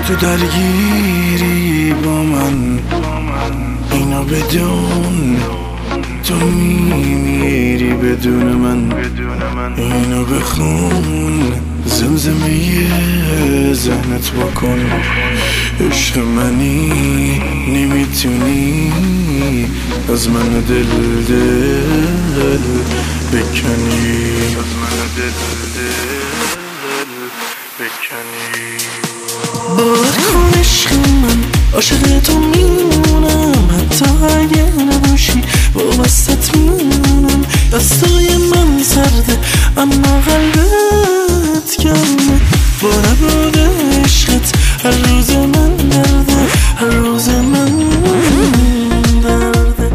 تو درگیری با من، اینو بدون تو میمیری بدون من. اینو بخون زمزمه ذهنت بکن، عشق منی نمیتونی از من دل بکنی، از من دل بکنی. باور کن عشق من عاشق تو میمونم، حتی اگه نباشی وابستت میمونم. دستای من سرده اما قلبت گرمه، با نبود عشقت هر روز من درده، هر روز من درده.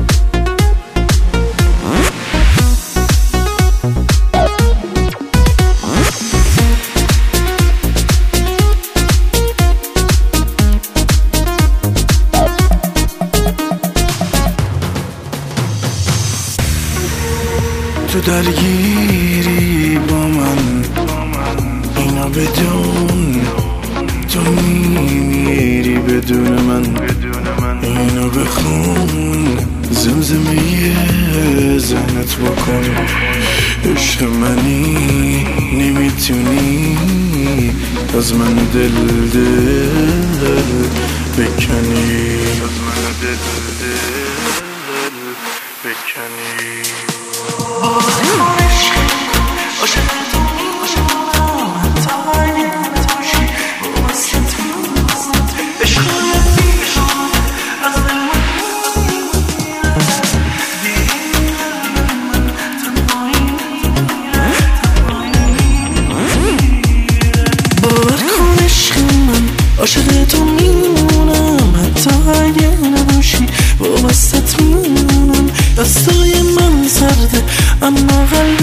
تو درگیری با من، اینو بدون تو میمیری بدون من. اینو بخون زمزمه ذهنت بکن، عشق منی نمیتونی از من دل بکنی، از من دل بکنی. عاشق تو میمونم، حتی اگه نباشی وابستت میمونم. دستای من سرده اما قلبت